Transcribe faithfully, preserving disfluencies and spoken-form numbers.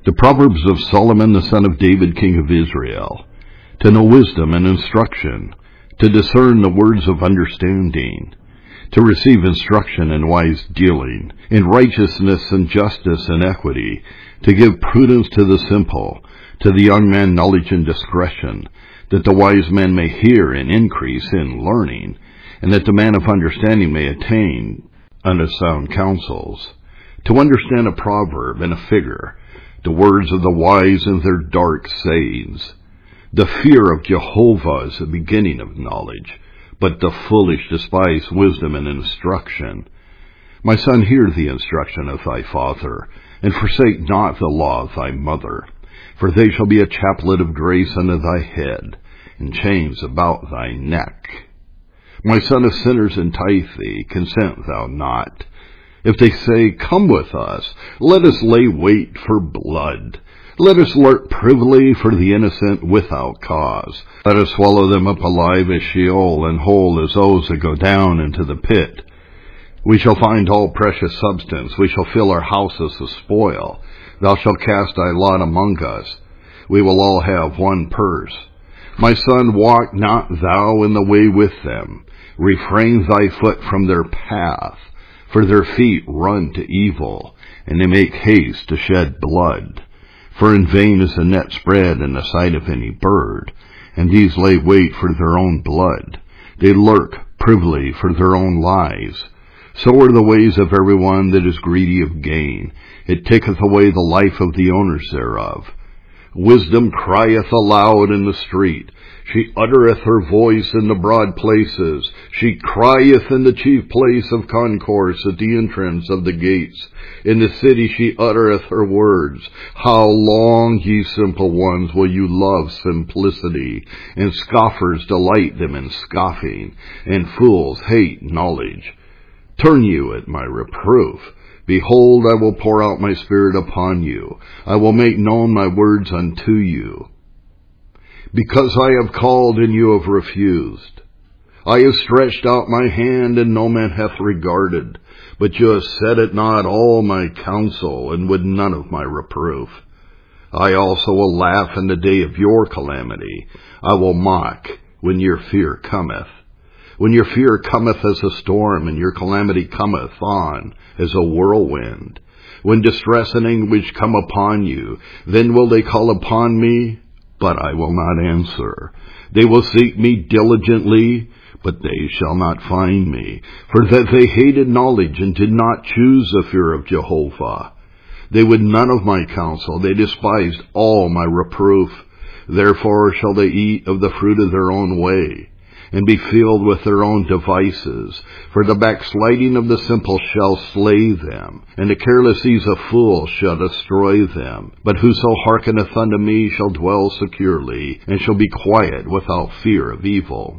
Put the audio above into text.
The Proverbs of Solomon the son of David, king of Israel, to know wisdom and instruction, to discern the words of understanding, to receive instruction in wise dealing, in righteousness and justice and equity, to give prudence to the simple, to the young man knowledge and discretion, that the wise man may hear and increase in learning, and that the man of understanding may attain unto sound counsels, to understand a proverb and a figure, the words of the wise and their dark sayings. The fear of Jehovah is the beginning of knowledge, but the foolish despise wisdom and instruction. My son, hear the instruction of thy father, and forsake not the law of thy mother, for they shall be a chaplet of grace unto thy head, and chains about thy neck. My son, if sinners entice thee, consent thou not. If they say, Come with us, let us lay wait for blood. Let us lurk privily for the innocent without cause. Let us swallow them up alive as Sheol, and whole as those that go down into the pit. We shall find all precious substance. We shall fill our houses with spoil. Thou shalt cast thy lot among us. We will all have one purse. My son, walk not thou in the way with them. Refrain thy foot from their path. For their feet run to evil, and they make haste to shed blood. For in vain is the net spread in the sight of any bird, and these lay wait for their own blood. They lurk privily for their own lives. So are the ways of every one that is greedy of gain. It taketh away the life of the owners thereof. Wisdom crieth aloud in the street. She uttereth her voice in the broad places. She crieth in the chief place of concourse at the entrance of the gates. In the city she uttereth her words. How long, ye simple ones, will you love simplicity? And scoffers delight them in scoffing, and fools hate knowledge. Turn you at my reproof. Behold, I will pour out my spirit upon you. I will make known my words unto you. Because I have called and you have refused. I have stretched out my hand and no man hath regarded. But you have set at naught all my counsel, and would none of my reproof. I also will laugh in the day of your calamity. I will mock when your fear cometh. When your fear cometh as a storm, and your calamity cometh on as a whirlwind. When distress and anguish come upon you, then will they call upon me, but I will not answer. They will seek me diligently, but they shall not find me. For that they hated knowledge, and did not choose the fear of Jehovah. They would none of my counsel. They despised all my reproof. Therefore shall they eat of the fruit of their own way, and be filled with their own devices. For the backsliding of the simple shall slay them, and the careless ease of fools shall destroy them. But whoso hearkeneth unto me shall dwell securely, and shall be quiet without fear of evil.